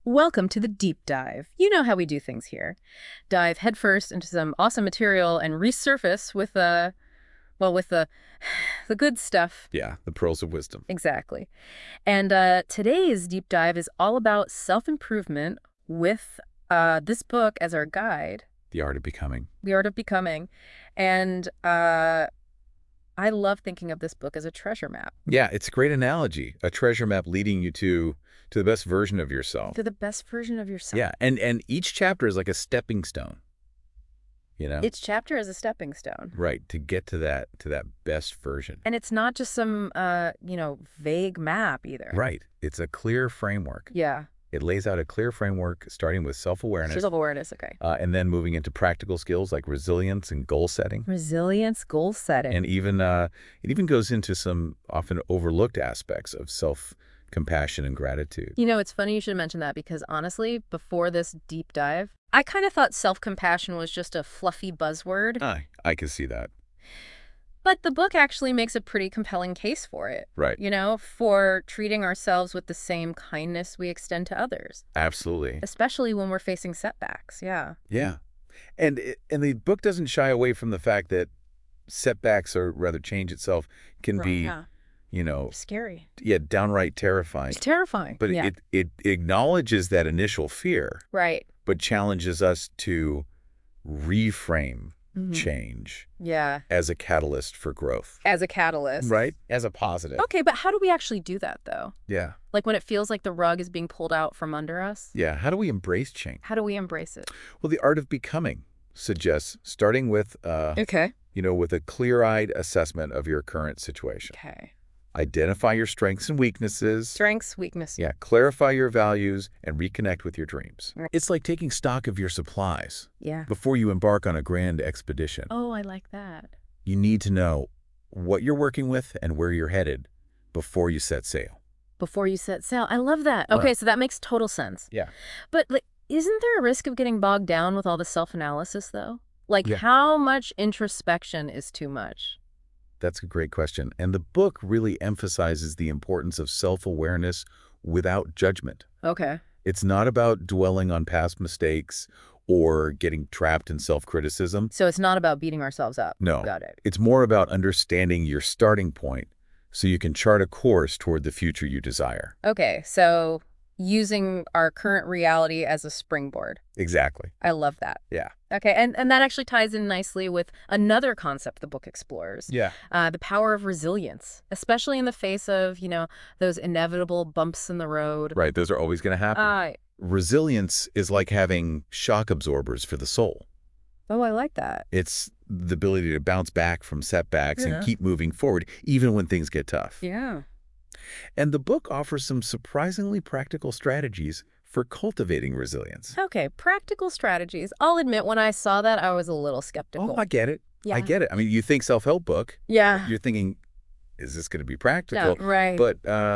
Welcome to the deep dive. You know how we do things here. Dive headfirst into some awesome material and resurface with with the the good stuff. Yeah, the pearls of wisdom. Exactly. And today's deep dive is all about self-improvement with this book as our guide, The Art of Becoming. The Art of Becoming. And I love thinking of this book as a treasure map. Yeah, it's a great analogy. A treasure map leading you to the best version of yourself. To the best version of yourself. Yeah, and each chapter is like a stepping stone. You know? Each chapter is a stepping stone. Right, to get to that best version. And it's not just some vague map either. Right. It's a clear framework. Yeah. It lays out a clear framework starting with self-awareness. Self-awareness, okay. And then moving into practical skills like resilience and goal setting. Resilience, goal setting. And even it even goes into some often overlooked aspects of self-compassion and gratitude. You know, it's funny you should mention that because honestly, before this deep dive, I kind of thought self-compassion was just a fluffy buzzword. I can see that. But the book actually makes a pretty compelling case for it. Right. You know, for treating ourselves with the same kindness we extend to others. Absolutely. Especially when we're facing setbacks, yeah. Yeah. And the book doesn't shy away from the fact that setbacks, or rather change itself, can be, Scary. Yeah, downright terrifying. It's terrifying. But yeah. it acknowledges that initial fear. Right. But challenges us to reframe change as a catalyst for growth. As a catalyst. Right? As a positive. Okay, but how do we actually do that, though? Yeah. Like when it feels like the rug is being pulled out from under us? Yeah. How do we embrace change? How do we embrace it? Well, the art of becoming suggests starting with, with a clear-eyed assessment of your current situation. Okay. Identify your strengths and weaknesses. Strengths, weaknesses. Yeah, clarify your values and reconnect with your dreams. Right. It's like taking stock of your supplies. Yeah. Before you embark on a grand expedition. Oh, I like that. You need to know what you're working with and where you're headed before you set sail. Before you set sail. I love that. Okay, so that makes total sense. Yeah. But isn't there a risk of getting bogged down with all the self-analysis, though? How much introspection is too much? That's a great question. And the book really emphasizes the importance of self-awareness without judgment. Okay. It's not about dwelling on past mistakes or getting trapped in self-criticism. So it's not about beating ourselves up. No. Got it. It's more about understanding your starting point so you can chart a course toward the future you desire. Okay, so using our current reality as a springboard. Exactly. I love that. Yeah. Okay, and that actually ties in nicely with another concept the book explores. Yeah. The power of resilience, especially in the face of, those inevitable bumps in the road. Right, those are always going to happen. Resilience is like having shock absorbers for the soul. Oh, I like that. It's the ability to bounce back from setbacks and keep moving forward, even when things get tough. Yeah. And the book offers some surprisingly practical strategies for cultivating resilience. Okay, practical strategies. I'll admit, when I saw that, I was a little skeptical. Oh, I get it. Yeah. I get it. I mean, you think self-help book. Yeah. You're thinking, is this going to be practical? No, right. But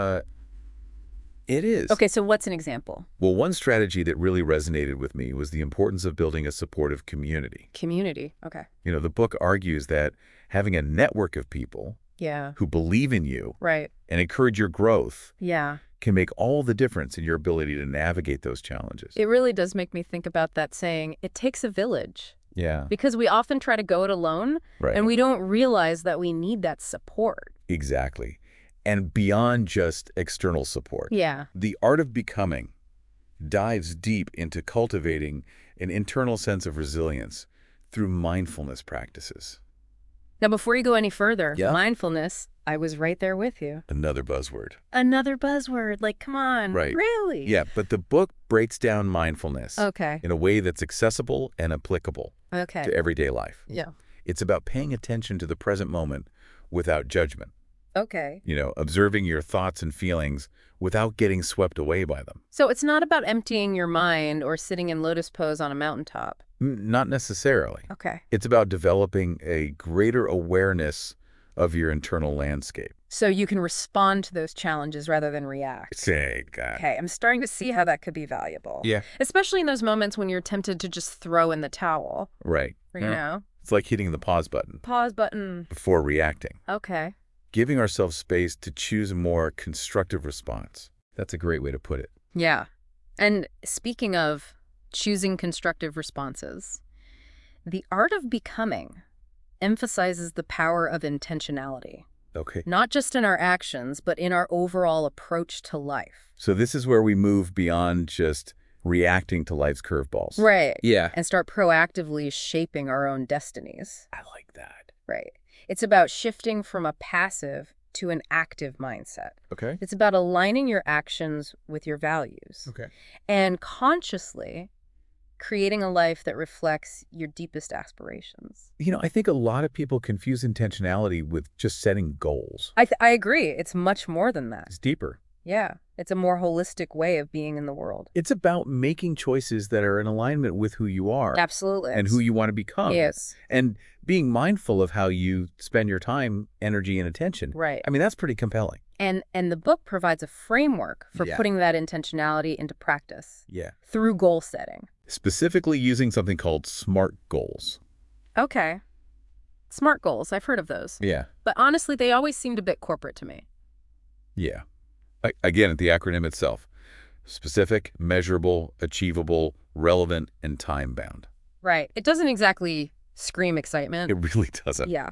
it is. Okay, so what's an example? Well, one strategy that really resonated with me was the importance of building a supportive community. Community, okay. The book argues that having a network of people who believe in you and encourage your growth can make all the difference in your ability to navigate those challenges. It really does make me think about that saying, it takes a village. Yeah. Because we often try to go it alone, and we don't realize that we need that support. Exactly. And beyond just external support. Yeah. The Art of Becoming dives deep into cultivating an internal sense of resilience through mindfulness practices. Now, before you go any further, mindfulness, I was right there with you. Every buzzword. Another buzzword. Come on. Right. Really? Yeah, but the book breaks down mindfulness in a way that's accessible and applicable to everyday life. Yeah. It's about paying attention to the present moment without judgment. Okay. Observing your thoughts and feelings without getting swept away by them. So it's not about emptying your mind or sitting in lotus pose on a mountaintop. Not necessarily. Okay. It's about developing a greater awareness of your internal landscape. So you can respond to those challenges rather than react. Okay, I'm starting to see how that could be valuable. Yeah. Especially in those moments when you're tempted to just throw in the towel. Right. You know? It's like hitting the pause button. Pause button. Before reacting. Okay. Giving ourselves space to choose a more constructive response. That's a great way to put it. Yeah. And speaking of choosing constructive responses, The Art of Becoming emphasizes the power of intentionality. Okay. Not just in our actions, but in our overall approach to life. So this is where we move beyond just reacting to life's curveballs. Right. Yeah. And start proactively shaping our own destinies. I like that. Right. It's about shifting from a passive to an active mindset. Okay. It's about aligning your actions with your values. Okay. And consciously creating a life that reflects your deepest aspirations. I think a lot of people confuse intentionality with just setting goals. I agree. It's much more than that. It's deeper. Yeah. It's a more holistic way of being in the world. It's about making choices that are in alignment with who you are. Absolutely. And who you want to become. Yes. And being mindful of how you spend your time, energy, and attention. Right. I mean, that's pretty compelling. And the book provides a framework for putting that intentionality into practice. Yeah. Through goal setting. Specifically using something called SMART goals. Okay. SMART goals. I've heard of those. Yeah. But honestly, they always seemed a bit corporate to me. Yeah. Again, the acronym itself. Specific, measurable, achievable, relevant, and time-bound. Right. It doesn't exactly scream excitement. It really doesn't. Yeah.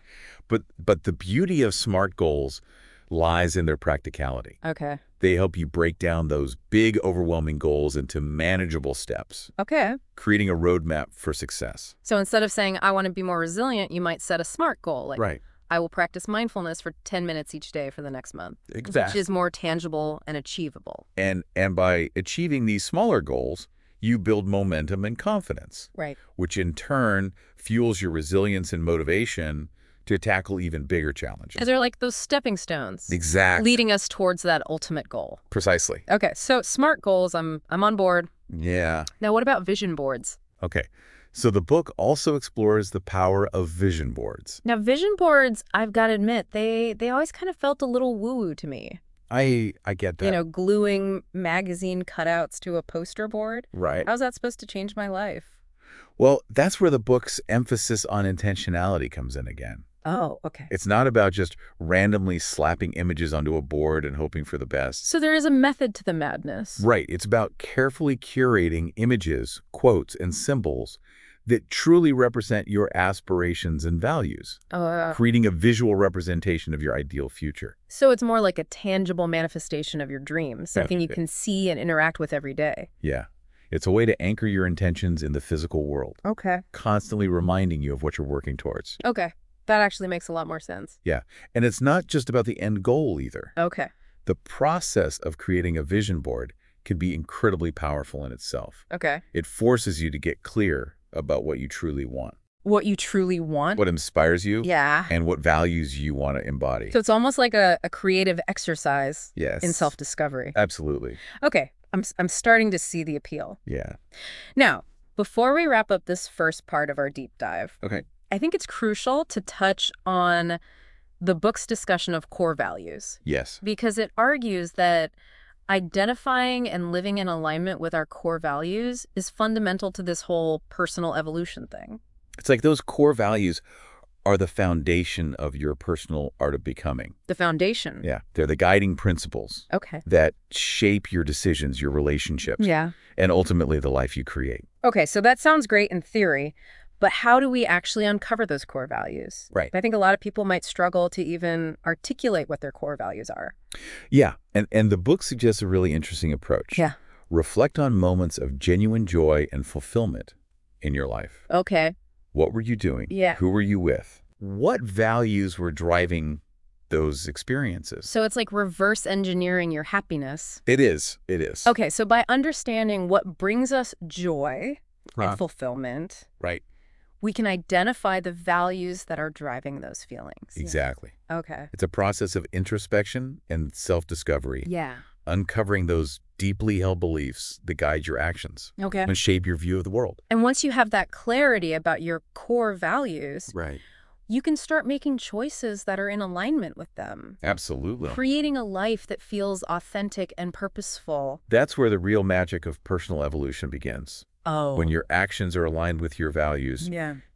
But the beauty of SMART goals lies in their practicality. Okay. They help you break down those big, overwhelming goals into manageable steps. Okay. Creating a roadmap for success. So instead of saying, I want to be more resilient, you might set a SMART goal. Like, right. I will practice mindfulness for 10 minutes each day for the next month. Exactly. Which is more tangible and achievable. And by achieving these smaller goals, you build momentum and confidence. Right. Which in turn fuels your resilience and motivation to tackle even bigger challenges. Because they're like those stepping stones. Exactly. Leading us towards that ultimate goal. Precisely. Okay, so SMART goals, I'm on board. Yeah. Now, what about vision boards? Okay. So the book also explores the power of vision boards. Now, vision boards, I've got to admit, they always kind of felt a little woo-woo to me. I get that. Gluing magazine cutouts to a poster board. Right. How's that supposed to change my life? Well, that's where the book's emphasis on intentionality comes in again. Oh, okay. It's not about just randomly slapping images onto a board and hoping for the best. So there is a method to the madness. Right. It's about carefully curating images, quotes, and symbols that truly represent your aspirations and values, creating a visual representation of your ideal future. So it's more like a tangible manifestation of your dreams, something you can see and interact with every day. Yeah. It's a way to anchor your intentions in the physical world. Okay. Constantly reminding you of what you're working towards. Okay. That actually makes a lot more sense. Yeah. And it's not just about the end goal either. Okay. The process of creating a vision board can be incredibly powerful in itself. Okay. It forces you to get clear about what you truly want. What you truly want? What inspires you? Yeah. And what values you want to embody. So it's almost like a creative exercise. Yes. In self-discovery. Absolutely. Okay. I'm starting to see the appeal. Yeah. Now, before we wrap up this first part of our deep dive, okay, I think it's crucial to touch on the book's discussion of core values. Yes. Because it argues that identifying and living in alignment with our core values is fundamental to this whole personal evolution thing. It's like those core values are the foundation of your personal art of becoming. The foundation? Yeah. They're the guiding principles. Okay. That shape your decisions, your relationships. Yeah. And ultimately the life you create. Okay, so that sounds great in theory, but how do we actually uncover those core values? Right. I think a lot of people might struggle to even articulate what their core values are. Yeah. And the book suggests a really interesting approach. Yeah. Reflect on moments of genuine joy and fulfillment in your life. Okay. What were you doing? Yeah. Who were you with? What values were driving those experiences? So it's like reverse engineering your happiness. It is. It is. Okay, so by understanding what brings us joy and fulfillment, right, we can identify the values that are driving those feelings. Exactly. Okay. It's a process of introspection and self-discovery. Yeah. Uncovering those deeply held beliefs that guide your actions. Okay. And shape your view of the world. And once you have that clarity about your core values, right, you can start making choices that are in alignment with them. Absolutely. Creating a life that feels authentic and purposeful. That's where the real magic of personal evolution begins. Oh. When your actions are aligned with your values, yeah,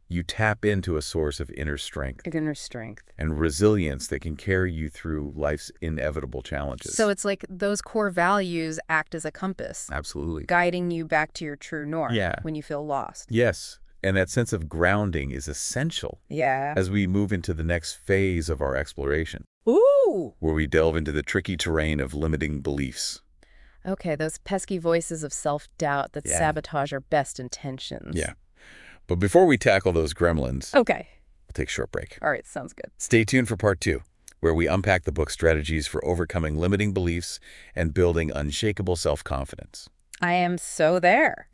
you tap into a source of inner strength. Inner strength. And resilience that can carry you through life's inevitable challenges. So it's like those core values act as a compass. Absolutely. Guiding you back to your true north when you feel lost. Yes. And that sense of grounding is essential as we move into the next phase of our exploration. Ooh! Where we delve into the tricky terrain of limiting beliefs. Okay, those pesky voices of self-doubt that sabotage our best intentions. Yeah. But before we tackle those gremlins, we'll take a short break. All right, sounds good. Stay tuned for part 2, where we unpack the book's strategies for overcoming limiting beliefs and building unshakable self-confidence. I am so there.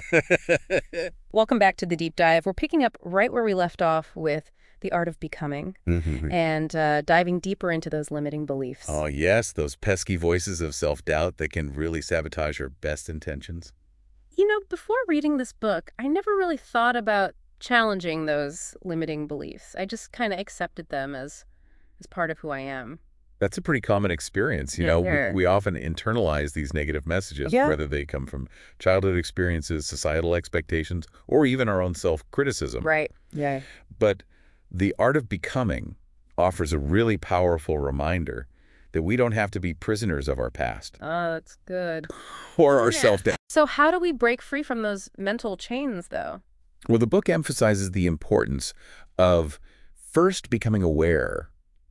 Welcome back to The Deep Dive. We're picking up right where we left off with The Art of Becoming and diving deeper into those limiting beliefs. Oh, yes, those pesky voices of self-doubt that can really sabotage your best intentions. You know, before reading this book, I never really thought about challenging those limiting beliefs. I just kind of accepted them as part of who I am. That's a pretty common experience. You know, we often internalize these negative messages, whether they come from childhood experiences, societal expectations, or even our own self-criticism. Right. Yeah. But The Art of Becoming offers a really powerful reminder that we don't have to be prisoners of our past. Oh, that's good. Or our self-doubt. So how do we break free from those mental chains, though? Well, the book emphasizes the importance of first becoming aware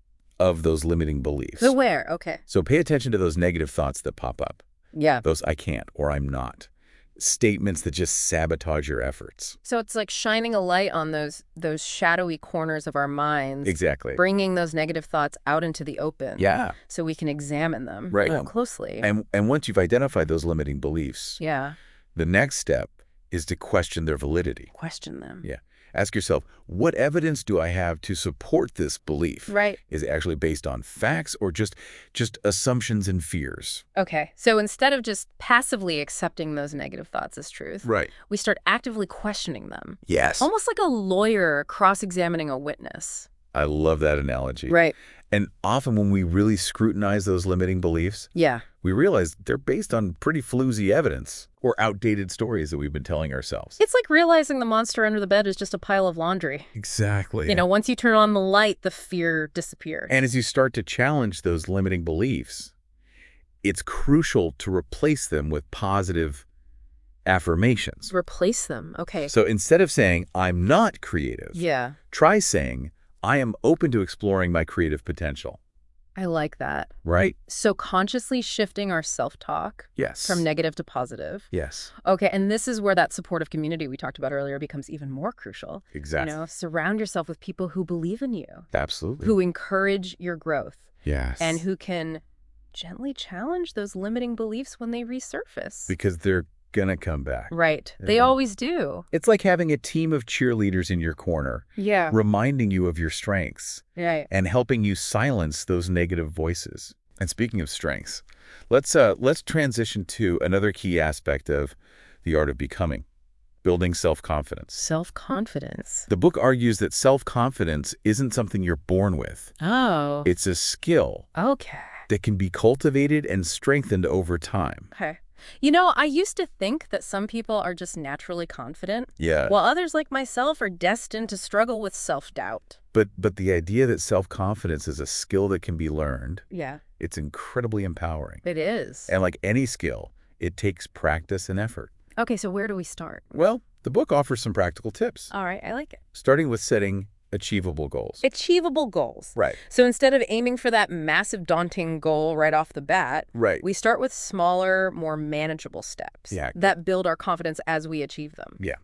of those limiting beliefs. Aware, okay. So pay attention to those negative thoughts that pop up. Yeah. Those I can't or I'm not. Statements that just sabotage your efforts. So it's like shining a light on those shadowy corners of our minds. Exactly. Bringing those negative thoughts out into the open. Yeah. So we can examine them more closely. And once you've identified those limiting beliefs, the next step is to question their validity. Question them. Yeah. Ask yourself, what evidence do I have to support this belief? Right. Is it actually based on facts or just assumptions and fears? Okay. So instead of just passively accepting those negative thoughts as truth, we start actively questioning them. Yes. Almost like a lawyer cross-examining a witness. I love that analogy. Right. And often when we really scrutinize those limiting beliefs, we realize they're based on pretty floozy evidence or outdated stories that we've been telling ourselves. It's like realizing the monster under the bed is just a pile of laundry. Exactly. You know, once you turn on the light, the fear disappears. And as you start to challenge those limiting beliefs, it's crucial to replace them with positive affirmations. Replace them. Okay. So instead of saying, I'm not creative, try saying, I am open to exploring my creative potential. I like that. Right? So consciously shifting our self-talk from negative to positive. Yes. Okay, and this is where that supportive community we talked about earlier becomes even more crucial. Exactly. You know, surround yourself with people who believe in you. Absolutely. Who encourage your growth. Yes. And who can gently challenge those limiting beliefs when they resurface. Because they're gonna come back. Right. They always do. It's like having a team of cheerleaders in your corner. Yeah. Reminding you of your strengths. Right. And helping you silence those negative voices. And speaking of strengths, let's transition to another key aspect of The Art of Becoming. Building self-confidence. Self-confidence. The book argues that self-confidence isn't something you're born with. Oh. It's a skill. Okay. That can be cultivated and strengthened over time. Okay. You know, I used to think that some people are just naturally confident. Yeah. While others like myself are destined to struggle with self-doubt. But the idea that self-confidence is a skill that can be learned. Yeah. It's incredibly empowering. It is. And like any skill, it takes practice and effort. Okay, so where do we start? Well, the book offers some practical tips. All right, I like it. Starting with setting achievable goals. Achievable goals. Right. So instead of aiming for that massive, daunting goal right off the bat, we start with smaller, more manageable steps that build our confidence as we achieve them. Yeah.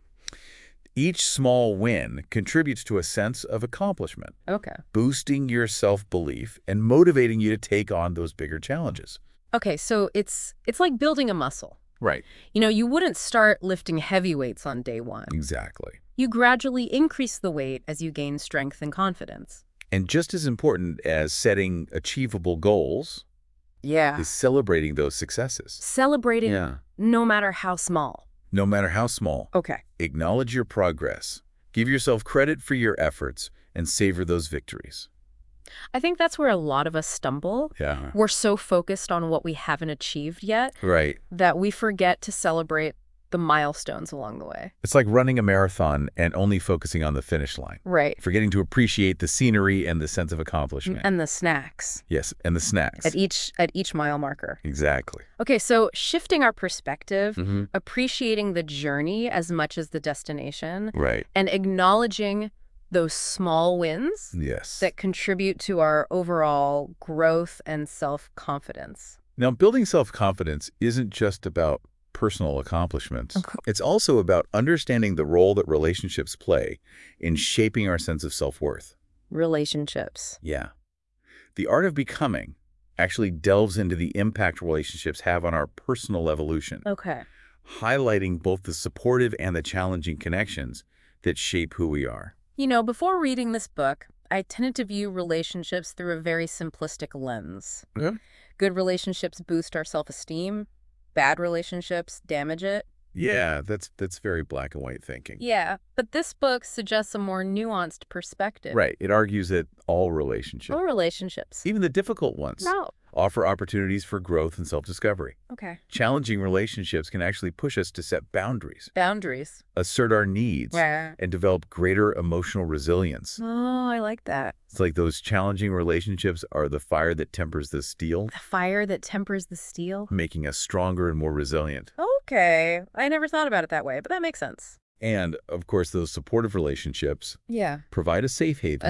Each small win contributes to a sense of accomplishment. Okay. Boosting your self-belief and motivating you to take on those bigger challenges. Okay, so it's like building a muscle. Right. You know, you wouldn't start lifting heavy weights on day one. Exactly. You gradually increase the weight as you gain strength and confidence. And just as important as setting achievable goals is celebrating those successes. Celebrating no matter how small. No matter how small. Okay. Acknowledge your progress. Give yourself credit for your efforts and savor those victories. I think that's where a lot of us stumble. We're so focused on what we haven't achieved yet Right. that we forget to celebrate the milestones along the way. It's like running a marathon and only focusing on the finish line. Right. Forgetting to appreciate the scenery and the sense of accomplishment. And the snacks. Yes, and the snacks. At each mile marker. Exactly. Okay, so shifting our perspective, appreciating the journey as much as the destination. Right. And acknowledging those small wins. Yes. That contribute to our overall growth and self-confidence. Now, building self-confidence isn't just about personal accomplishments. Okay. It's also about understanding the role that relationships play in shaping our sense of self-worth. Relationships. Yeah. The Art of Becoming actually delves into the impact relationships have on our personal evolution. Okay. Highlighting both the supportive and the challenging connections that shape who we are. You know, before reading this book, I tended to view relationships through a very simplistic lens. Yeah. Good relationships boost our self-esteem. Bad relationships damage it. Yeah, that's very black and white thinking. Yeah, but this book suggests a more nuanced perspective. Right. It argues that all relationships, even the difficult ones, offer opportunities for growth and self-discovery. Okay. Challenging relationships can actually push us to set boundaries. Assert our needs. Yeah. And develop greater emotional resilience. Oh, I like that. It's like those challenging relationships are the fire that tempers the steel. The fire that tempers the steel? Making us stronger and more resilient. Okay. I never thought about it that way, but that makes sense. And, of course, those supportive relationships provide a safe haven.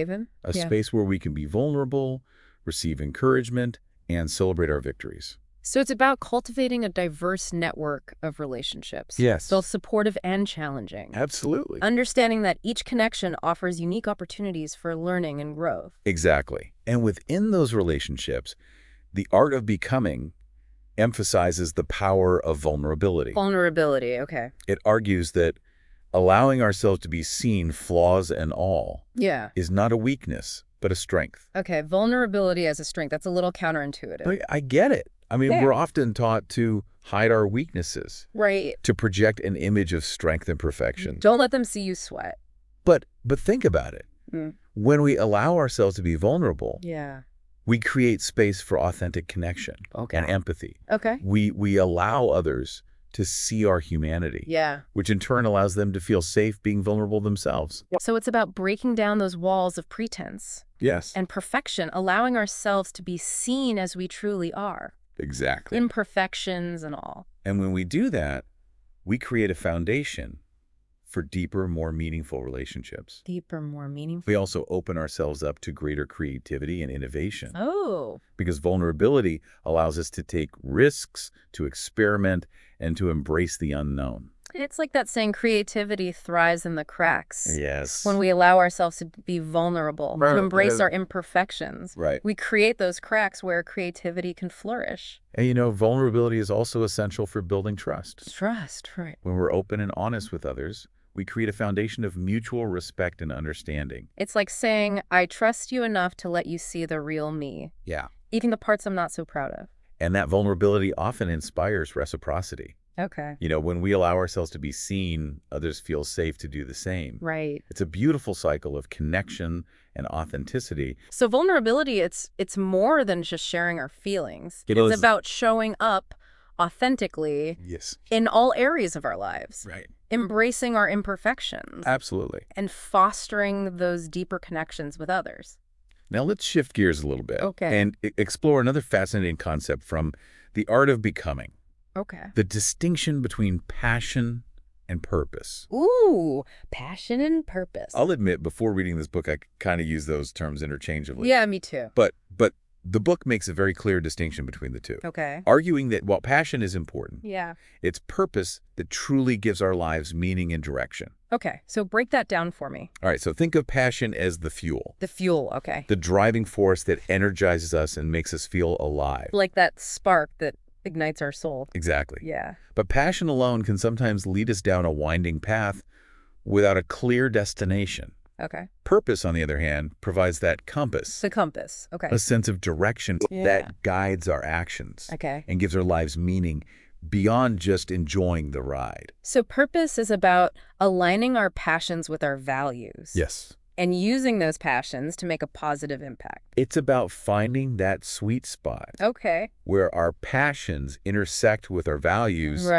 A space where we can be vulnerable, receive encouragement, and celebrate our victories. So it's about cultivating a diverse network of relationships. Yes. Both supportive and challenging. Absolutely. Understanding that each connection offers unique opportunities for learning and growth. Exactly. And within those relationships, the Art of Becoming emphasizes the power of vulnerability. Vulnerability, okay. It argues that allowing ourselves to be seen, flaws and all, is not a weakness, but a strength. Okay, vulnerability as a strength. That's a little counterintuitive. I get it. I mean, we're often taught to hide our weaknesses. Right. To project an image of strength and perfection. Don't let them see you sweat. But think about it. When we allow ourselves to be vulnerable, we create space for authentic connection and empathy. Okay. We allow others to see our humanity. Yeah. Which in turn allows them to feel safe being vulnerable themselves. So it's about breaking down those walls of pretense. Yes. And perfection, allowing ourselves to be seen as we truly are. Exactly. Imperfections and all. And when we do that, we create a foundation for deeper, more meaningful relationships. Deeper, more meaningful. We also open ourselves up to greater creativity and innovation. Oh. Because vulnerability allows us to take risks, to experiment, and to embrace the unknown. It's like that saying, creativity thrives in the cracks. Yes. When we allow ourselves to be vulnerable, to embrace our imperfections. Right. We create those cracks where creativity can flourish. And you know, vulnerability is also essential for building trust. Trust, right. When we're open and honest with others, we create a foundation of mutual respect and understanding. It's like saying, I trust you enough to let you see the real me. Yeah. Even the parts I'm not so proud of. And that vulnerability often inspires reciprocity. Okay. You know, when we allow ourselves to be seen, others feel safe to do the same. Right. It's a beautiful cycle of connection and authenticity. So vulnerability, it's more than just sharing our feelings. It's about showing up authentically in all areas of our lives. Right. Embracing our imperfections. Absolutely. And fostering those deeper connections with others. Now let's shift gears a little bit. Okay. And explore another fascinating concept from The Art of Becoming. Okay. The distinction between passion and purpose. Ooh, passion and purpose. I'll admit, before reading this book, I kind of use those terms interchangeably. Yeah, me too. But the book makes a very clear distinction between the two. Okay. Arguing that while passion is important, yeah, it's purpose that truly gives our lives meaning and direction. Okay, so break that down for me. All right, so think of passion as the fuel. The fuel, okay. The driving force that energizes us and makes us feel alive. Like that spark that ignites our soul. Exactly. Yeah. But passion alone can sometimes lead us down a winding path without a clear destination. Okay. Purpose, on the other hand, provides that compass. The compass, okay. A sense of direction that guides our actions. Okay. And gives our lives meaning beyond just enjoying the ride. So purpose is about aligning our passions with our values. Yes. And using those passions to make a positive impact. It's about finding that sweet spot. Okay. Where our passions intersect with our values. Right.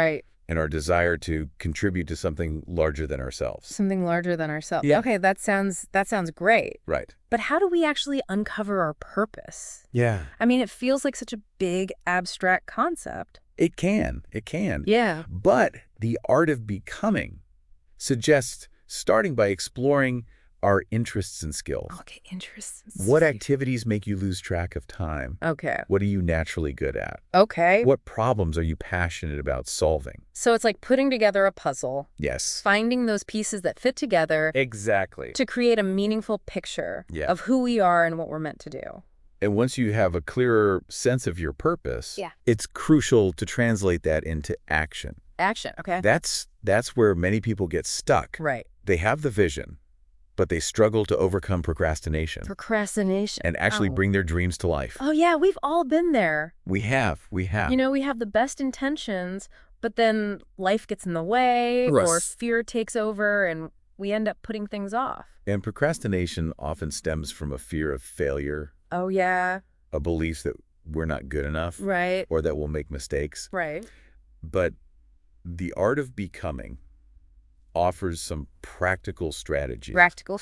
and our desire to contribute to something larger than ourselves. Something larger than ourselves. Yeah. Okay, that sounds great. Right. But how do we actually uncover our purpose? Yeah. I mean, it feels like such a big, abstract concept. It can. It can. Yeah. But the art of becoming suggests starting by exploring our interests and skills. Okay, interests. What activities make you lose track of time? Okay. What are you naturally good at? Okay. What problems are you passionate about solving? So it's like putting together a puzzle, Yes. finding those pieces that fit together Exactly. to create a meaningful picture of who we are and what we're meant to do. And once you have a clearer sense of your purpose, Yeah. it's crucial to translate that into action. Action, okay? That's where many people get stuck. Right. They have the vision, but they struggle to overcome procrastination Procrastination. and actually bring their dreams to life. Oh, yeah, we've all been there. We have. You know, we have the best intentions, but then life gets in the way or fear takes over and we end up putting things off. And procrastination often stems from a fear of failure. Oh, yeah. A belief that we're not good enough. Right. Or that we'll make mistakes. Right. But the art of becoming offers some practical strategies.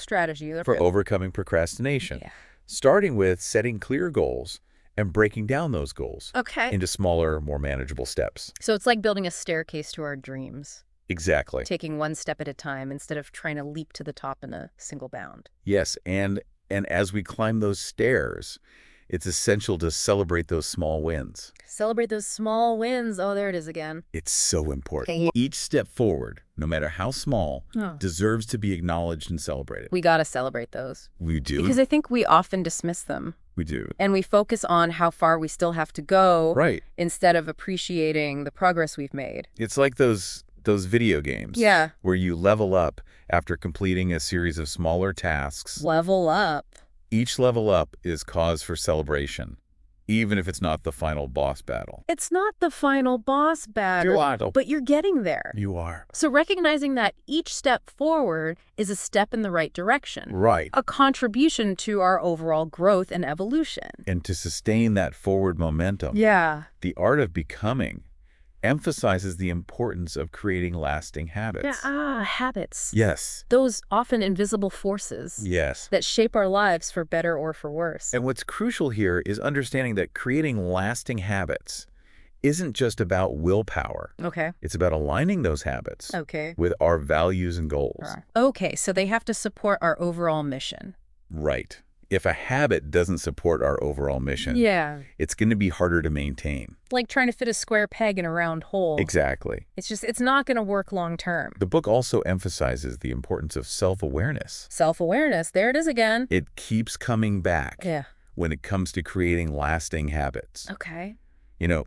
For overcoming procrastination. Yeah. Starting with setting clear goals and breaking down those goals into smaller, more manageable steps. So it's like building a staircase to our dreams. Exactly. Taking one step at a time instead of trying to leap to the top in a single bound. Yes, and as we climb those stairs, it's essential to celebrate those small wins. Celebrate those small wins. Oh, there it is again. It's so important. Each step forward, no matter how small, deserves to be acknowledged and celebrated. We got to celebrate those. We do. Because I think we often dismiss them. We do. And we focus on how far we still have to go. Right. Instead of appreciating the progress we've made. It's like those video games. Yeah. Where you level up after completing a series of smaller tasks. Level up. Each level up is cause for celebration, even if it's not the final boss battle. It's not the final boss battle, but you're getting there. You are. So recognizing that each step forward is a step in the right direction. Right. A contribution to our overall growth and evolution. And to sustain that forward momentum, the art of becoming emphasizes the importance of creating lasting habits. Habits. Yes. Those often invisible forces. Yes. That shape our lives for better or for worse. And what's crucial here is understanding that creating lasting habits isn't just about willpower. Okay. It's about aligning those habits with our values and goals. Okay, so they have to support our overall mission. Right. If a habit doesn't support our overall mission, it's going to be harder to maintain. Like trying to fit a square peg in a round hole. Exactly. It's not going to work long term. The book also emphasizes the importance of self-awareness. Self-awareness, there it is again. It keeps coming back when it comes to creating lasting habits. Okay. You know,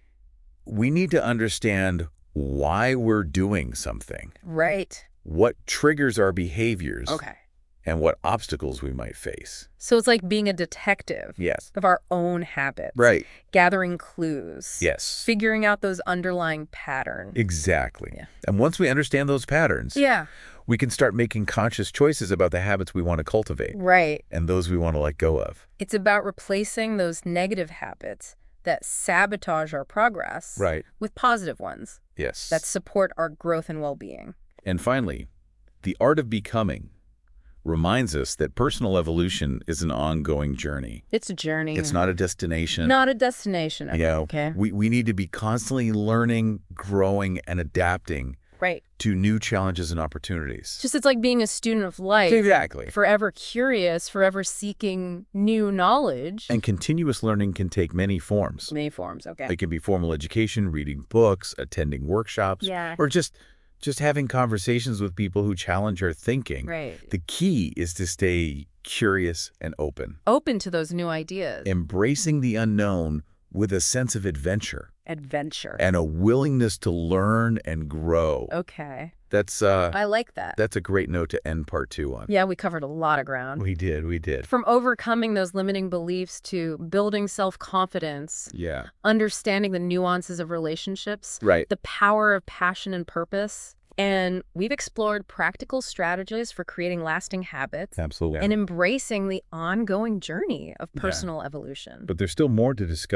we need to understand why we're doing something. Right. What triggers our behaviors. Okay. And what obstacles we might face. So it's like being a detective of our own habits. Right. Gathering clues. Yes. Figuring out those underlying patterns. Exactly. Yeah. And once we understand those patterns, we can start making conscious choices about the habits we want to cultivate. Right. And those we want to let go of. It's about replacing those negative habits that sabotage our progress with positive ones. Yes. That support our growth and well-being. And finally, the art of becoming reminds us that personal evolution is an ongoing journey. It's a journey. It's not a destination. Not a destination. Okay. We need to be constantly learning, growing, and adapting to new challenges and opportunities. It's like being a student of life. Exactly. Forever curious, forever seeking new knowledge. And continuous learning can take many forms. Many forms, okay. It can be formal education, reading books, attending workshops, or just having conversations with people who challenge our thinking. Right. The key is to stay curious and open. Open to those new ideas. Embracing the unknown with a sense of adventure. Adventure. And a willingness to learn and grow. Okay. I like that. That's a great note to end part 2 on. Yeah, we covered a lot of ground. We did. From overcoming those limiting beliefs to building self-confidence. Yeah. Understanding the nuances of relationships. Right. The power of passion and purpose. And we've explored practical strategies for creating lasting habits. Absolutely. And embracing the ongoing journey of personal evolution. But there's still more to discover.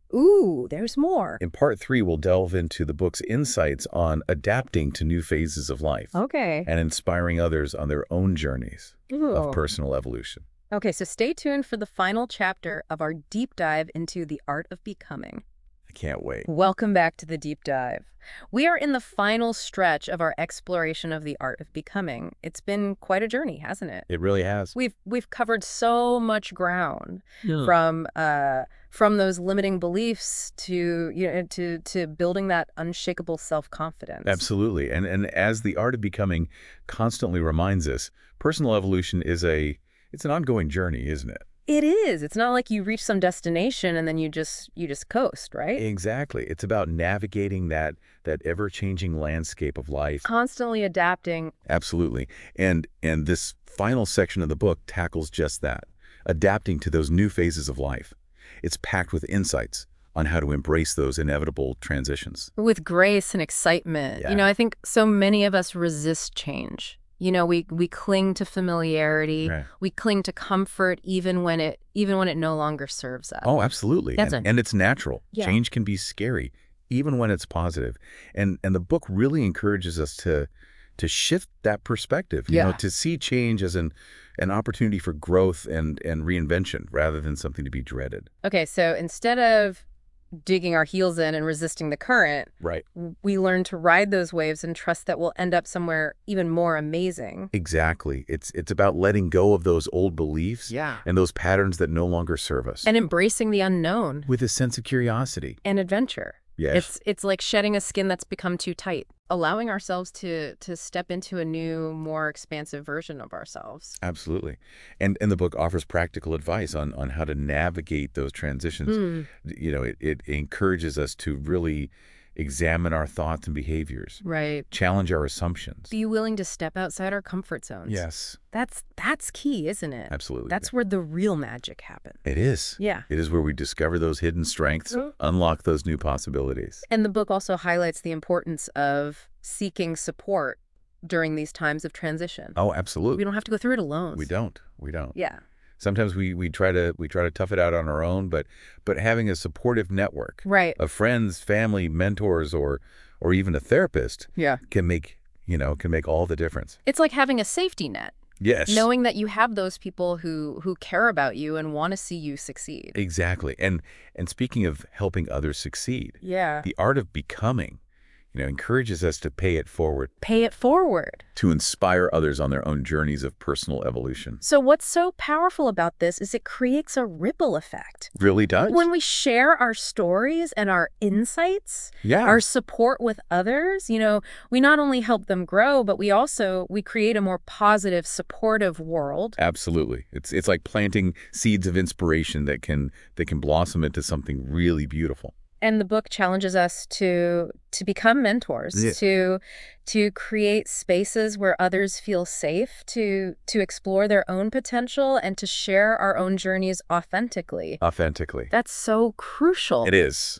Ooh, there's more. In part 3, we'll delve into the book's insights on adapting to new phases of life. Okay. And inspiring others on their own journeys of Ooh. personal evolution. Okay, so stay tuned for the final chapter of our deep dive into the art of becoming. I can't wait. Welcome back to the deep dive. We are in the final stretch of our exploration of the art of becoming. It's been quite a journey, hasn't it? It really has. We've covered so much ground, from those limiting beliefs to building that unshakable self-confidence. Absolutely. And as the art of becoming constantly reminds us, personal evolution is it's an ongoing journey, isn't it? It is. It's not like you reach some destination and then you just coast, right? Exactly. It's about navigating that ever-changing landscape of life. Constantly adapting. Absolutely. And this final section of the book tackles just that, adapting to those new phases of life. It's packed with insights on how to embrace those inevitable transitions. With grace and excitement. Yeah. I think so many of us resist change. We cling to familiarity. Right. We cling to comfort even when it no longer serves us. Oh, absolutely. And it's natural. Yeah. Change can be scary, even when it's positive. And the book really encourages us to shift that perspective, to see change as an opportunity for growth and reinvention rather than something to be dreaded. Okay, so instead of digging our heels in and resisting the current, Right. we learn to ride those waves and trust that we'll end up somewhere even more amazing. Exactly. It's about letting go of those old beliefs and those patterns that no longer serve us. And embracing the unknown. With a sense of curiosity. And adventure. Yes. It's like shedding a skin that's become too tight, allowing ourselves to step into a new, more expansive version of ourselves. Absolutely. And the book offers practical advice on how to navigate those transitions. It encourages us to really examine our thoughts and behaviors. Right. Challenge our assumptions. Be willing to step outside our comfort zones. Yes. That's key, isn't it? Absolutely. That's where the real magic happens. It is. Yeah. It is where we discover those hidden strengths, unlock those new possibilities. And the book also highlights the importance of seeking support during these times of transition. Oh, absolutely. We don't have to go through it alone. We don't. Yeah. Sometimes we try to tough it out on our own, but having a supportive network of friends, family, mentors, or even a therapist can make all the difference. It's like having a safety net. Yes. Knowing that you have those people who care about you and want to see you succeed. Exactly. And speaking of helping others succeed, the art of becoming encourages us to pay it forward. Pay it forward. To inspire others on their own journeys of personal evolution. So what's so powerful about this is it creates a ripple effect. Really does. When we share our stories and our insights, our support with others, we not only help them grow, but we create a more positive, supportive world. Absolutely. It's like planting seeds of inspiration that can blossom into something really beautiful. And the book challenges us to become mentors, to create spaces where others feel safe, to explore their own potential, and to share our own journeys authentically. That's so crucial. It is.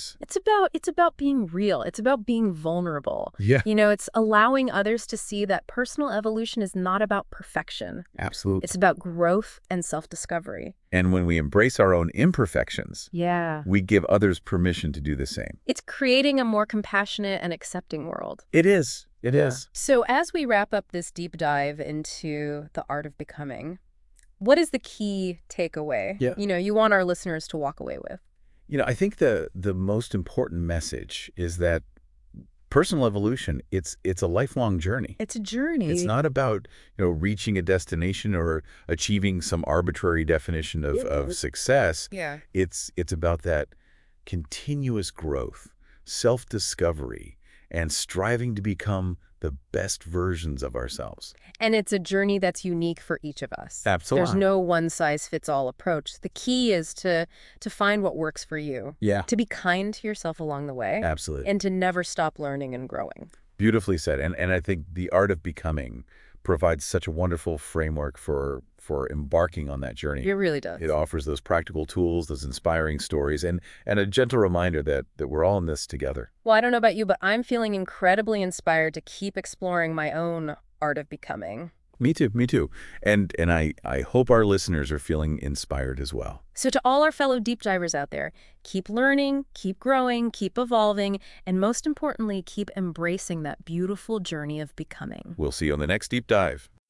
It's about being real. It's about being vulnerable. Yeah. It's allowing others to see that personal evolution is not about perfection. Absolutely. It's about growth and self-discovery. And when we embrace our own imperfections, we give others permission to do the same. It's creating a more compassionate and accepting world. It is. So as we wrap up this deep dive into the art of becoming, what is the key takeaway you want our listeners to walk away with? I think the most important message is that personal evolution, it's a lifelong journey. It's a journey. It's not about, reaching a destination or achieving some arbitrary definition of success. Yeah. It's about that continuous growth, self-discovery, and striving to become the best versions of ourselves. And it's a journey that's unique for each of us. Absolutely. There's no one-size-fits-all approach. The key is to find what works for you. Yeah. To be kind to yourself along the way. Absolutely. And to never stop learning and growing. Beautifully said. And I think the art of becoming provides such a wonderful framework for embarking on that journey. It really does. It offers those practical tools, those inspiring stories, and a gentle reminder that we're all in this together. Well, I don't know about you, but I'm feeling incredibly inspired to keep exploring my own art of becoming. Me too, me too. And I hope our listeners are feeling inspired as well. So to all our fellow deep divers out there, keep learning, keep growing, keep evolving, and most importantly, keep embracing that beautiful journey of becoming. We'll see you on the next Deep Dive.